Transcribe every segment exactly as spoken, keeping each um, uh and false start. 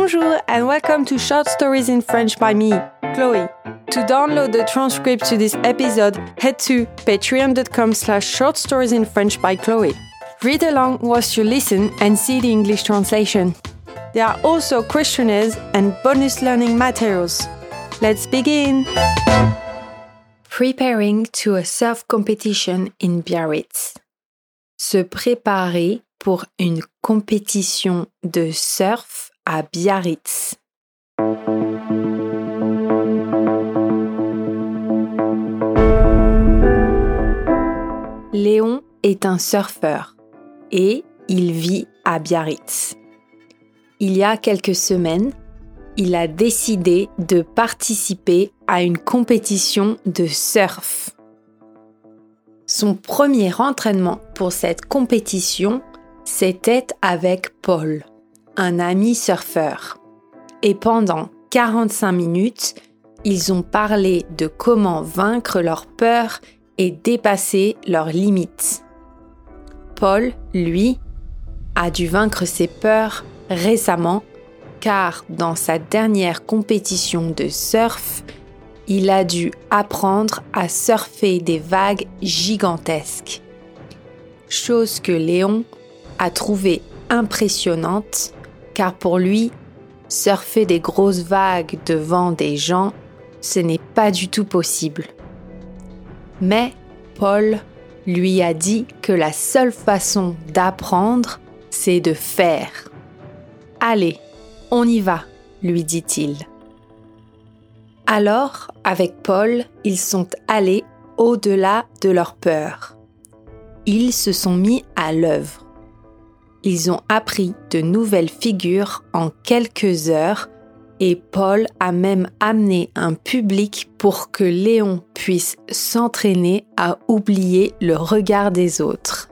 Bonjour and welcome to Short Stories in French by me, Chloe. To download the transcript to this episode, head to patreon.com slash short stories in French by Chloe. Read along whilst you listen and see the English translation. There are also questionnaires and bonus learning materials. Let's begin! Preparing to a surf competition in Biarritz. Se préparer pour une compétition de surf à Biarritz. Léon est un surfeur et il vit à Biarritz. Il y a quelques semaines, il a décidé de participer à une compétition de surf. Son premier entraînement pour cette compétition, c'était avec Paul, un ami surfeur. Et pendant quarante-cinq minutes, ils ont parlé de comment vaincre leurs peurs et dépasser leurs limites. Paul, lui, a dû vaincre ses peurs récemment car dans sa dernière compétition de surf, il a dû apprendre à surfer des vagues gigantesques. Chose que Léon a trouvée impressionnante car pour lui, surfer des grosses vagues devant des gens, ce n'est pas du tout possible. Mais Paul lui a dit que la seule façon d'apprendre, c'est de faire. « Allez, on y va », lui dit-il. Alors, avec Paul, ils sont allés au-delà de leur peur. Ils se sont mis à l'œuvre. Ils ont appris de nouvelles figures en quelques heures et Paul a même amené un public pour que Léon puisse s'entraîner à oublier le regard des autres.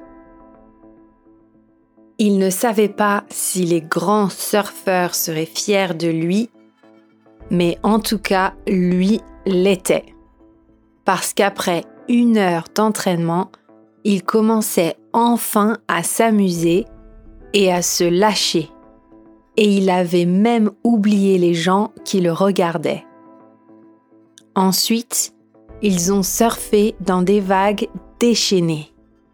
Il ne savait pas si les grands surfeurs seraient fiers de lui, mais en tout cas, lui l'était. Parce qu'après une heure d'entraînement, il commençait enfin à s'amuser et à se lâcher. Et il avait même oublié les gens qui le regardaient. Ensuite, ils ont surfé dans des vagues déchaînées.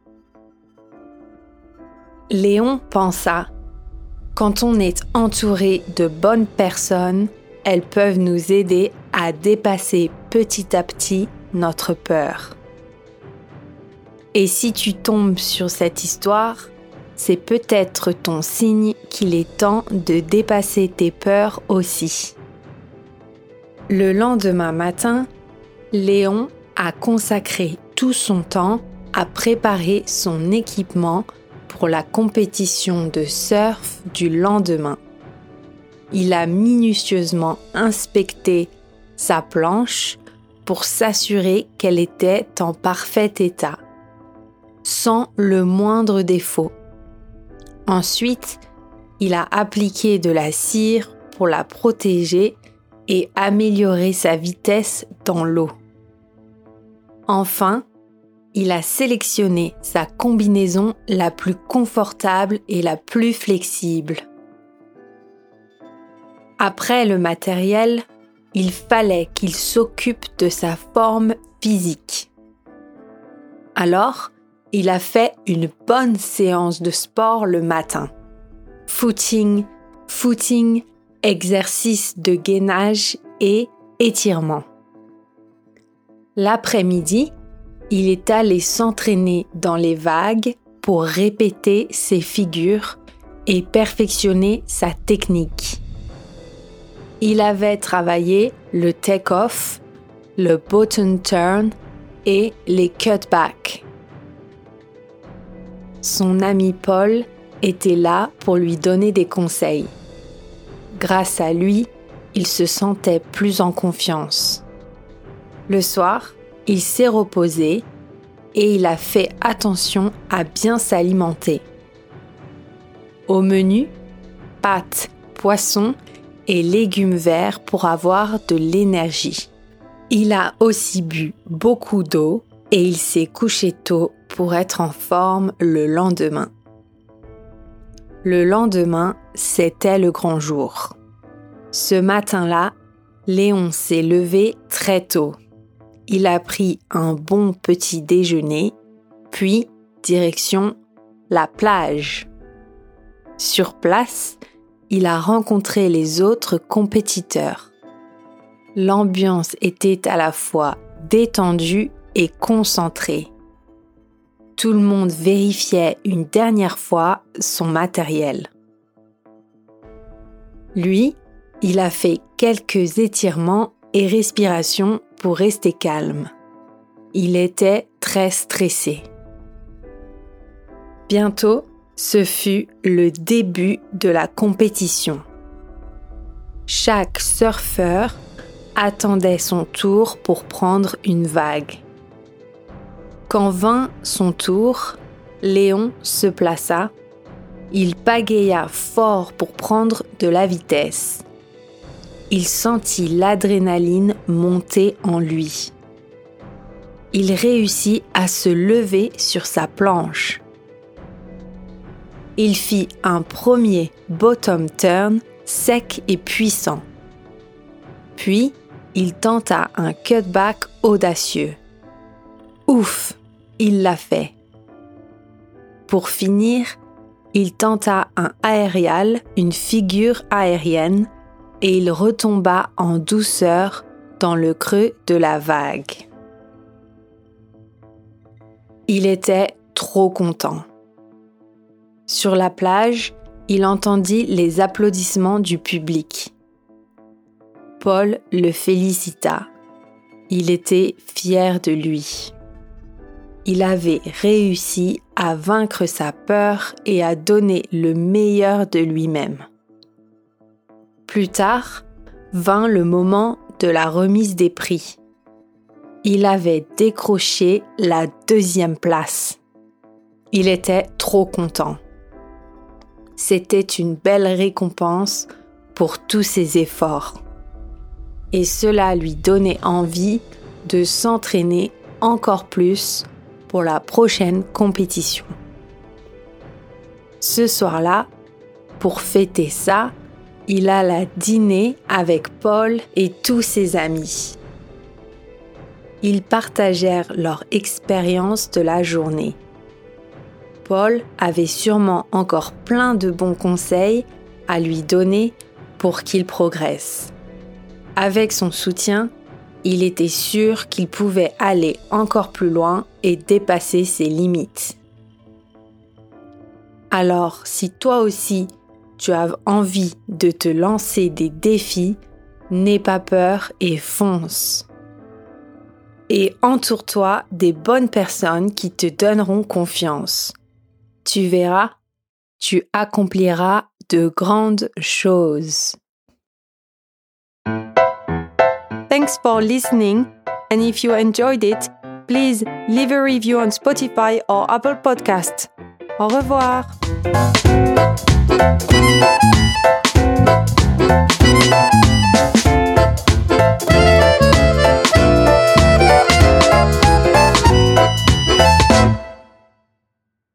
Léon pensa, quand on est entouré de bonnes personnes, elles peuvent nous aider à dépasser petit à petit notre peur. Et si tu tombes sur cette histoire, c'est peut-être ton signe qu'il est temps de dépasser tes peurs aussi. Le lendemain matin, Léon a consacré tout son temps à préparer son équipement pour la compétition de surf du lendemain. Il a minutieusement inspecté sa planche pour s'assurer qu'elle était en parfait état, sans le moindre défaut. Ensuite, il a appliqué de la cire pour la protéger et améliorer sa vitesse dans l'eau. Enfin, il a sélectionné sa combinaison la plus confortable et la plus flexible. Après le matériel, il fallait qu'il s'occupe de sa forme physique. Alors, il a fait une bonne séance de sport le matin. Footing, footing, exercice de gainage et étirement. L'après-midi, il est allé s'entraîner dans les vagues pour répéter ses figures et perfectionner sa technique. Il avait travaillé le take-off, le bottom turn et les cutbacks. Son ami Paul était là pour lui donner des conseils. Grâce à lui, il se sentait plus en confiance. Le soir, il s'est reposé et il a fait attention à bien s'alimenter. Au menu, pâtes, poissons et légumes verts pour avoir de l'énergie. Il a aussi bu beaucoup d'eau et il s'est couché tôt pour être en forme le lendemain. Le lendemain, c'était le grand jour. Ce matin-là, Léon s'est levé très tôt. Il a pris un bon petit déjeuner, puis direction la plage. Sur place, il a rencontré les autres compétiteurs. L'ambiance était à la fois détendue et concentrée. Tout le monde vérifiait une dernière fois son matériel. Lui, il a fait quelques étirements et respirations pour rester calme. Il était très stressé. Bientôt, ce fut le début de la compétition. Chaque surfeur attendait son tour pour prendre une vague. Quand vint son tour, Léon se plaça. Il pagaya fort pour prendre de la vitesse. Il sentit l'adrénaline monter en lui. Il réussit à se lever sur sa planche. Il fit un premier bottom turn sec et puissant. Puis, il tenta un cutback audacieux. Ouf, il l'a fait. Pour finir, il tenta un aérial, une figure aérienne, et il retomba en douceur dans le creux de la vague. Il était trop content. Sur la plage, il entendit les applaudissements du public. Paul le félicita. Il était fier de lui. Il avait réussi à vaincre sa peur et à donner le meilleur de lui-même. Plus tard, vint le moment de la remise des prix. Il avait décroché la deuxième place. Il était trop content. C'était une belle récompense pour tous ses efforts. Et cela lui donnait envie de s'entraîner encore plus pour la prochaine compétition. Ce soir-là, pour fêter ça, il alla dîner avec Paul et tous ses amis. Ils partagèrent leur expérience de la journée. Paul avait sûrement encore plein de bons conseils à lui donner pour qu'il progresse. Avec son soutien, il était sûr qu'il pouvait aller encore plus loin et dépasser ses limites. Alors, si toi aussi, tu as envie de te lancer des défis, n'aie pas peur et fonce. Et entoure-toi des bonnes personnes qui te donneront confiance. Tu verras, tu accompliras de grandes choses. Thanks for listening, and if you enjoyed it, please leave a review on Spotify or Apple Podcasts. Au revoir.